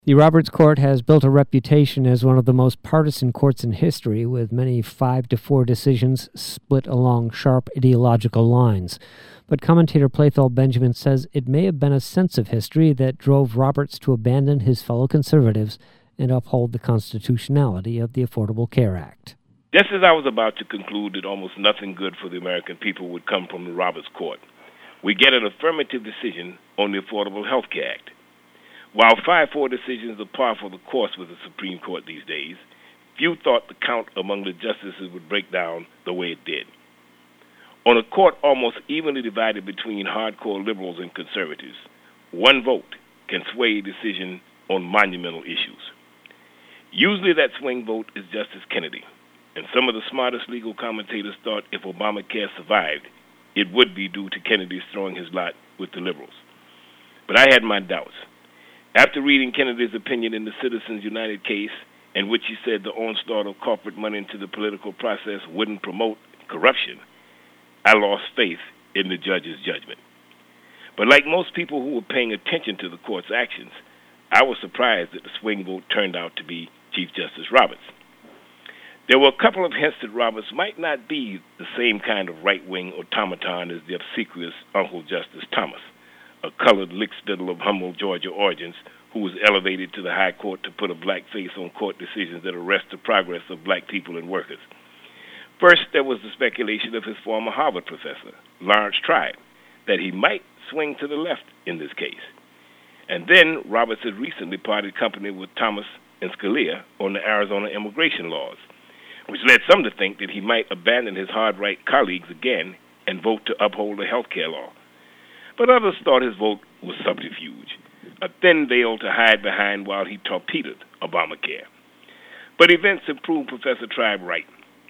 The Roberts Court has built a reputation as one of the most partisan courts in history, with many 5-4 decisions split along sharp ideological lines. But commentator Plathel Benjamin says it may have been a sense of history that drove Roberts to abandon his fellow conservatives and uphold the constitutionality of the Affordable Care Act. Just as I was about to conclude that almost nothing good for the American people would come from the Roberts Court, we get an affirmative decision on the Affordable Health Care Act. While 5-4 decisions are par for the course with the Supreme Court these days, few thought the count among the justices would break down the way it did. On a court almost evenly divided between hardcore liberals and conservatives, one vote can sway a decision on monumental issues. Usually that swing vote is Justice Kennedy, and some of the smartest legal commentators thought if Obamacare survived, it would be due to Kennedy's throwing his lot with the liberals. But I had my doubts. After reading Kennedy's opinion in the Citizens United case, in which he said the onslaught of corporate money into the political process wouldn't promote corruption, I lost faith in the judge's judgment. But like most people who were paying attention to the court's actions, I was surprised that the swing vote turned out to be Chief Justice Roberts. There were a couple of hints that Roberts might not be the same kind of right-wing automaton as the obsequious Uncle Justice Thomas, a colored lickspittle of humble Georgia origins who was elevated to the high court to put a black face on court decisions that arrest the progress of black people and workers. First, there was the speculation of his former Harvard professor, Lawrence Tribe, that he might swing to the left in this case. And then Roberts had recently parted company with Thomas and Scalia on the Arizona immigration laws, which led some to think that he might abandon his hard-right colleagues again and vote to uphold the health care law. But others thought his vote was subterfuge, a thin veil to hide behind while he torpedoed Obamacare. But events have proved Professor Tribe right.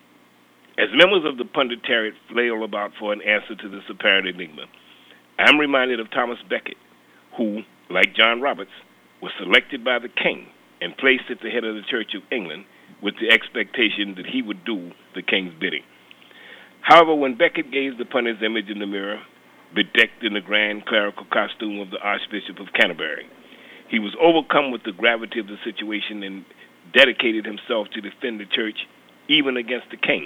As members of the punditariat flail about for an answer to this apparent enigma, I'm reminded of Thomas Becket, who, like John Roberts, was selected by the king and placed at the head of the Church of England with the expectation that he would do the king's bidding. However, when Becket gazed upon his image in the mirror, bedecked in the grand clerical costume of the Archbishop of Canterbury, he was overcome with the gravity of the situation and dedicated himself to defend the church even against the king.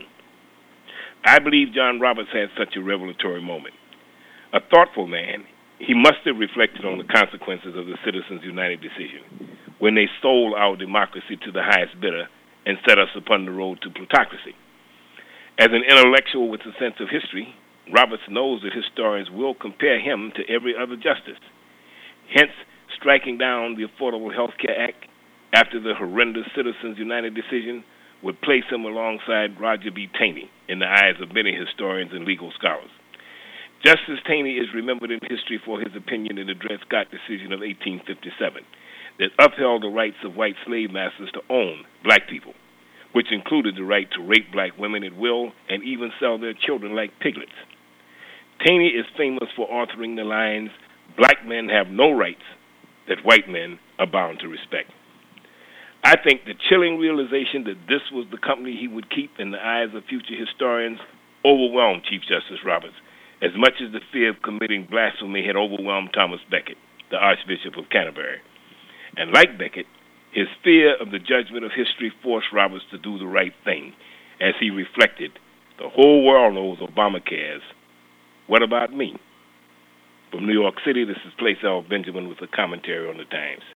I believe John Roberts had such a revelatory moment. A thoughtful man, he must have reflected on the consequences of the Citizens United decision when they sold our democracy to the highest bidder and set us upon the road to plutocracy. As an intellectual with a sense of history, Roberts knows that historians will compare him to every other justice. Hence, striking down the Affordable Health Care Act after the horrendous Citizens United decision would place him alongside Roger B. Taney in the eyes of many historians and legal scholars. Justice Taney is remembered in history for his opinion in the Dred Scott decision of 1857 that upheld the rights of white slave masters to own black people, which included the right to rape black women at will and even sell their children like piglets. Taney is famous for authoring the lines, "Black men have no rights that white men are bound to respect." I think the chilling realization that this was the company he would keep in the eyes of future historians overwhelmed Chief Justice Roberts, as much as the fear of committing blasphemy had overwhelmed Thomas Becket, the Archbishop of Canterbury. And like Becket, his fear of the judgment of history forced Roberts to do the right thing, as he reflected, "The whole world knows Obamacare's. What about me?" From New York City, this is Plathel Benjamin with a commentary on the Times.